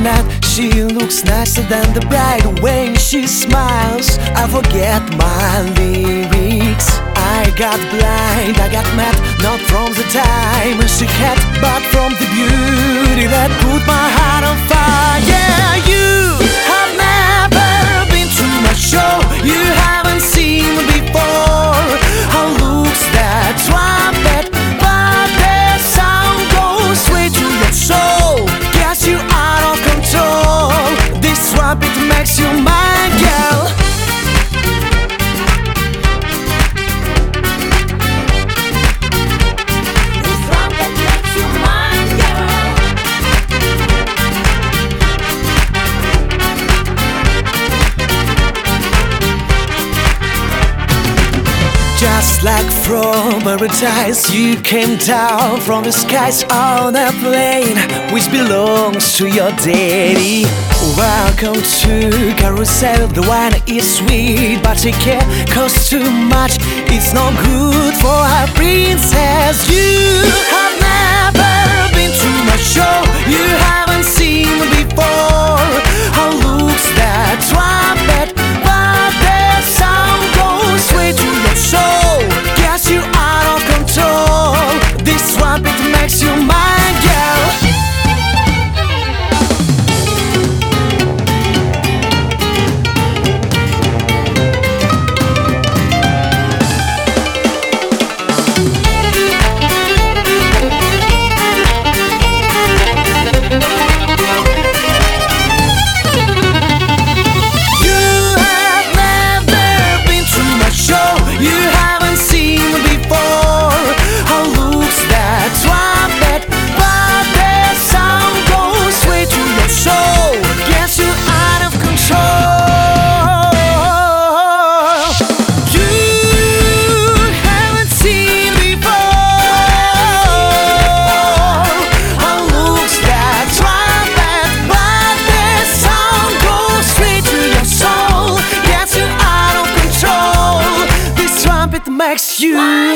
night, she looks nicer than the bride. When she smiles, I forget my lyrics. I got blind, I got mad, not from the time she had, but from the beauty that put my heart on fire. Yeah, you have never been to my show. You haven't seen me before. Her looks that trumpet, but the sound goes straight to your soul. Gets you out of control. This trumpet makes you my girl. Just like from paradise, you came down from the skies on a plane which belongs to your daddy. Welcome to Carousel. The wine is sweet, but take care, costs too much. It's no good for a princess. You have never been to my show. You haven't seen me before. Her looks that trumpet, but the sound goes straight to your soul. Gets you out of control. This trumpet makes you my girl. Makes you